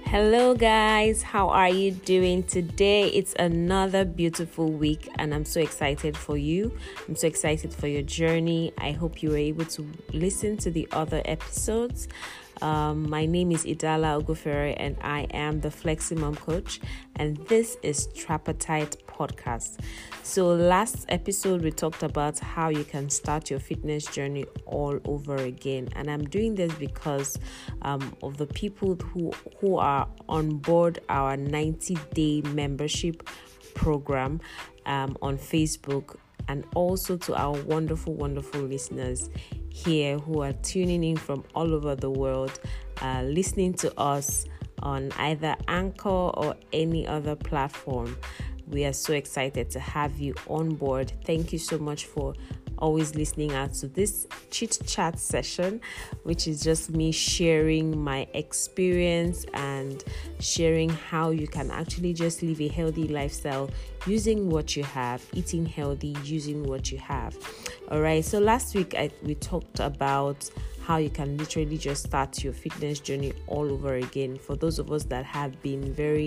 Hello, guys. How are you doing today? It's another beautiful week, and I'm so excited for you. I'm so excited for your journey. I hope you were able to listen to the other episodes. My name is Idala Ogufere, and I am the Flexi Mom Coach, and this is Tripartite Podcast. So last episode, we talked about how you can start your fitness journey all over again, and I'm doing this because of the people who are on board our 90-day membership program on Facebook, and also to our wonderful listeners here who are tuning in from all over the world, listening to us on either Anchor or any other platform. We are so excited to have you on board. Thank you so much for always listening out to this chit chat session, which is just me sharing my experience and sharing how you can actually just live a healthy lifestyle using what you have, eating healthy using what you have. All right, so last week we talked about how you can literally just start your fitness journey all over again. For those of us that have been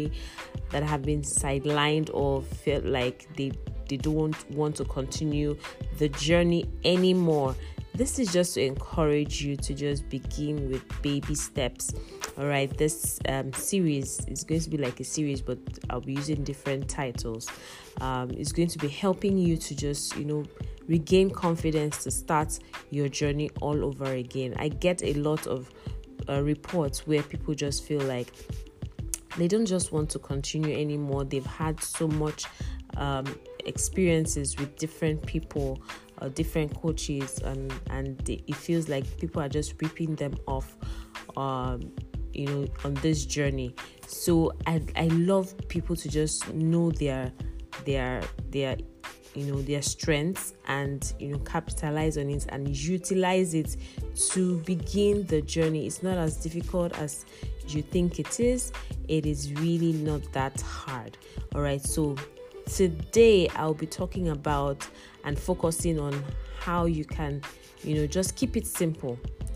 sidelined or felt like they don't want to continue the journey anymore, this is just to encourage you to just begin with baby steps. All right, this series is going to be like a series, but I'll be using different titles. It's going to be helping you to just regain confidence to start your journey all over again. I get a lot of reports where people just feel like they don't just want to continue anymore. They've had so much experiences with different people, different coaches, and it feels like people are just ripping them off on this journey. So I love people to just know their strengths and capitalize on it and utilize it to begin the journey. It's not as difficult as you think it is. It is really not that hard. All right, so today I'll be talking about and focusing on how you can just keep it simple.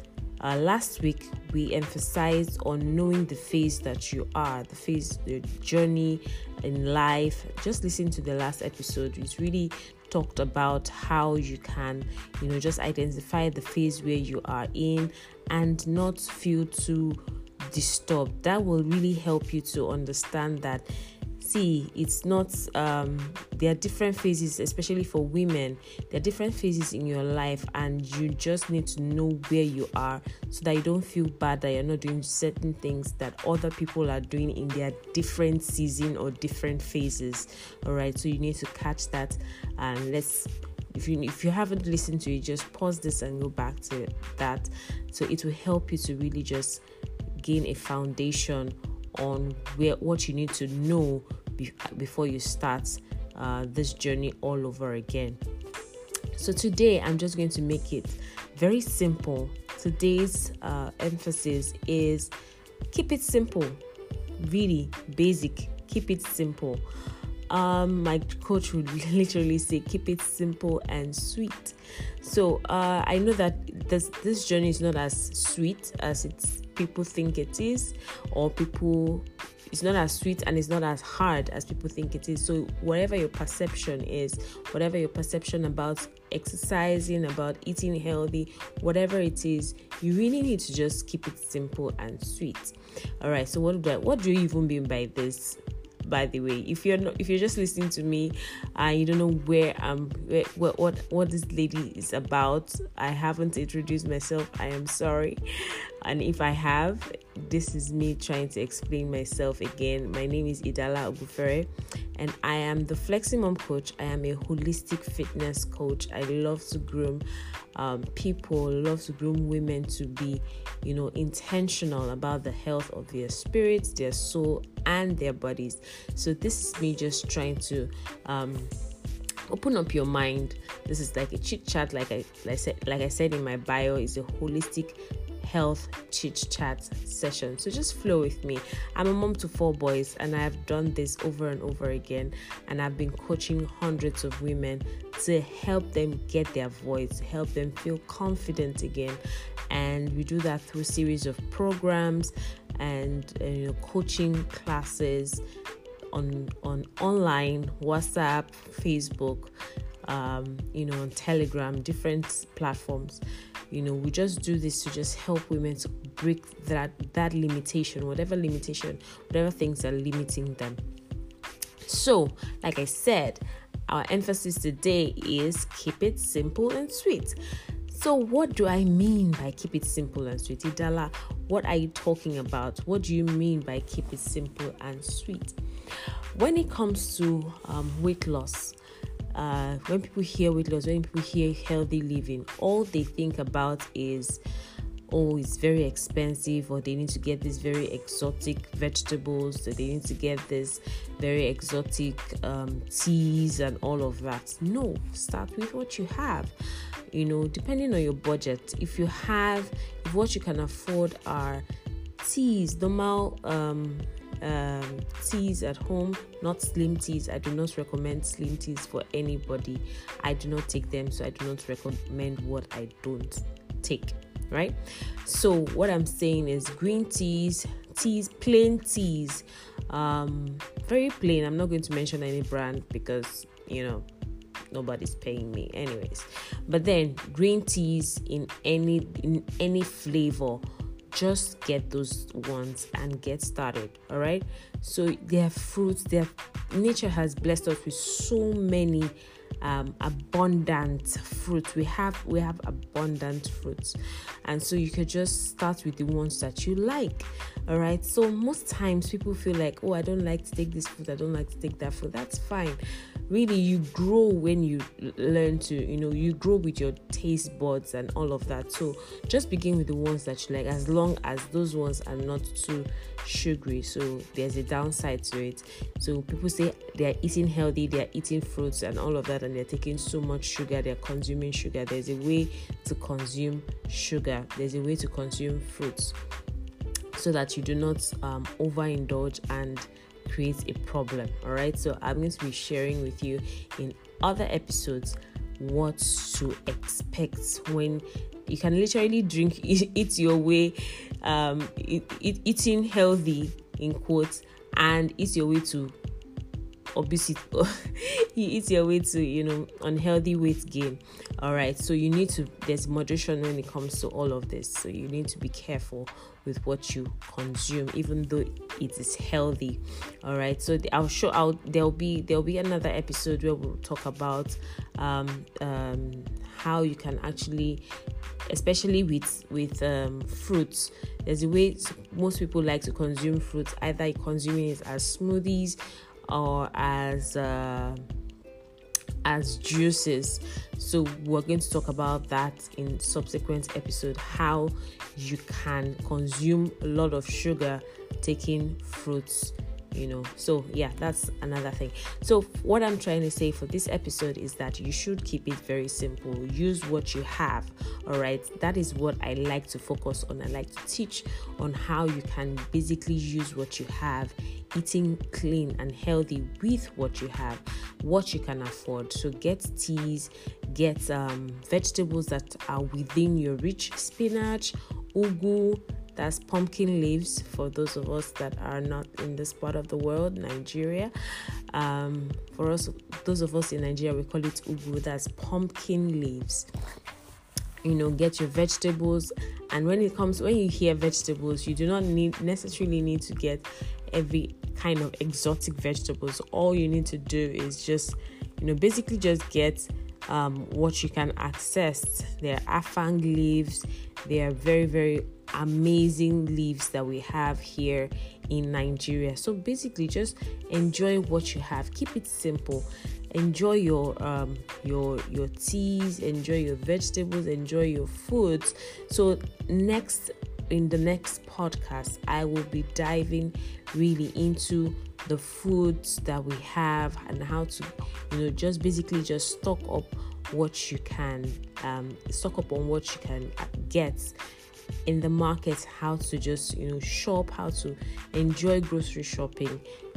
Last week we emphasized on knowing the phase that you are, the journey in life. Just listen to the last episode. It's really talked about how you can just identify the phase where you are in and not feel too disturbed. That will really help you to understand that it's not there are different phases, especially for women. There are different phases in your life, and you just need to know where you are so that you don't feel bad that you're not doing certain things that other people are doing in their different season or different phases. All right, so you need to catch that, and if you haven't listened to it, just pause this and go back to that. So it will help you to really just gain a foundation on what you need to know before you start this journey all over again. So today I'm just going to make it very simple. Today's emphasis is keep it simple, really basic. Keep it simple. My coach would literally say keep it simple and sweet. So I know that this journey is not as sweet as people think it is, or it's not as sweet and it's not as hard as people think it is. So whatever your perception is, whatever your perception about exercising, about eating healthy, whatever it is, you really need to just keep it simple and sweet. All right, so what do you even mean by this? By the way, if you're just listening to me and you don't know what this lady is about, I haven't introduced myself. I am sorry. And if I have, this is me trying to explain myself again. My name is Idala Ogufere, and I am the Flexi Mom Coach. I am a holistic fitness coach. I love to groom people, love to groom women to be, intentional about the health of their spirits, their soul, and their bodies. So this is me just trying to open up your mind. This is like a chit chat, like I said in my bio, is a holistic health chit chat session. So just flow with me. I'm a mom to 4 boys, and I've done this over and over again, and I've been coaching hundreds of women to help them get their voice, help them feel confident again. And we do that through a series of programs and coaching classes on online, WhatsApp, Facebook, on Telegram, different platforms. We just do this to just help women to break that limitation, whatever things are limiting them. So, like I said, our emphasis today is keep it simple and sweet. So what do I mean by keep it simple and sweet? Idala, what are you talking about? What do you mean by keep it simple and sweet? When it comes to weight loss, when people hear weight loss, when people hear healthy living, all they think about is, it's very expensive, or they need to get these very exotic vegetables, so they need to get this very exotic teas and all of that. No, start with what you have. Depending on your budget, if what you can afford are teas, normal teas at home, not slim teas. I do not recommend slim teas for anybody. I do not take them, so I do not recommend what I don't take, right? So what I'm saying is green teas, plain teas, very plain. I'm not going to mention any brand because nobody's paying me anyways. But then green teas in any flavor, just get those ones and get started. All right. So their fruits, nature has blessed us with so many abundant fruits. We have abundant fruits, and so you could just start with the ones that you like. All right. So most times people feel like, I don't like to take this fruit, I don't like to take that fruit. That's fine. Really, you grow when you learn to, you grow with your taste buds and all of that. So just begin with the ones that you like, as long as those ones are not too sugary. So there's a downside to it. So people say they're eating healthy, they're eating fruits and all of that, and they're taking so much sugar, they're consuming sugar. There's a way to consume sugar. There's a way to consume fruits so that you do not overindulge and create a problem. All right, so I'm going to be sharing with you in other episodes what to expect when you can literally eat your way, eating healthy in quotes, and eat your way to obesity. You eat your way to unhealthy weight gain. All right, so there's moderation when it comes to all of this. So you need to be careful with what you consume, even though it is healthy. All right, so there'll be another episode where we'll talk about how you can actually, especially with fruits, there's a way most people like to consume fruits. Either consuming it as smoothies or as juices. So we're going to talk about that in subsequent episode, how you can consume a lot of sugar taking fruits. So yeah, that's another thing. So what I'm trying to say for this episode is that you should keep it very simple. Use what you have. All right, that is what I like to focus on. I like to teach on how you can basically use what you have, eating clean and healthy with what you have, what you can afford. So get teas, get vegetables that are within your reach: spinach, ugu, that's pumpkin leaves for those of us that are not in this part of the world, Nigeria. For us, those of us in Nigeria, we call it ugu. That's pumpkin leaves. Get your vegetables. And when you hear vegetables, you do not necessarily need to get every kind of exotic vegetables. All you need to do is just, basically just get what you can access. There are afang leaves. They are very, very amazing leaves that we have here in Nigeria. So basically just enjoy what you have. Keep it simple. Enjoy your teas, enjoy your vegetables, enjoy your foods. So in the next podcast, I will be diving really into the foods that we have and how to just basically just stock up what you can stock up on what you can get in the market, how to just shop, how to enjoy grocery shopping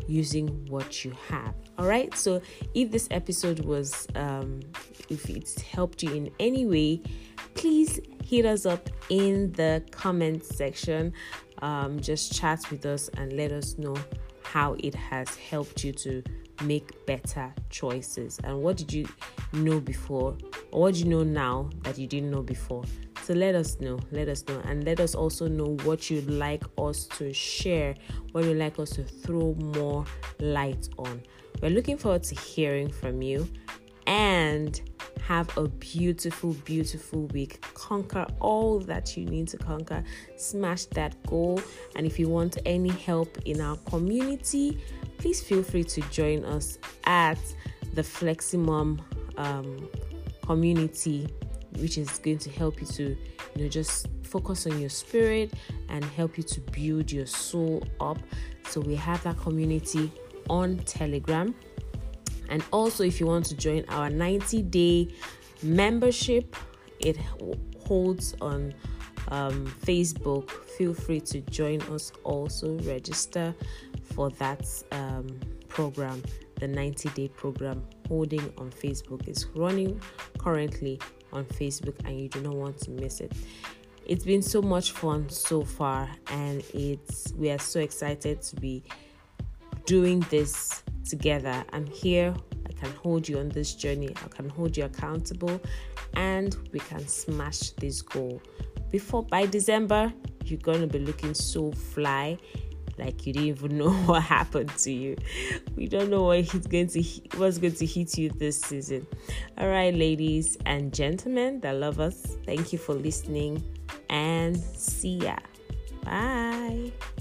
using what you have. All right. So if this episode was, if it's helped you in any way, please hit us up in the comment section. Just chat with us and let us know how it has helped you to make better choices. And what did you know before, or what do you know now that you didn't know before? So let us know, and let us also know what you'd like us to share, what you'd like us to throw more light on. We're looking forward to hearing from you, and have a beautiful, beautiful week. Conquer all that you need to conquer. Smash that goal. And if you want any help in our community, please feel free to join us at the Fleximum community, which is going to help you to, just focus on your spirit and help you to build your soul up. So we have that community on Telegram. And also, if you want to join our 90-day membership, it holds on Facebook. Feel free to join us. Also register for that program. The 90-day program holding on Facebook is running currently on Facebook, and you do not want to miss it. It's been so much fun so far, and we are so excited to be doing this together. I'm here. I can hold you on this journey. I can hold you accountable, and we can smash this goal. By December, you're going to be looking so fly, like you didn't even know what happened to you. We don't know what's going to hit you this season. All right, ladies and gentlemen that love us, thank you for listening, and see ya. Bye.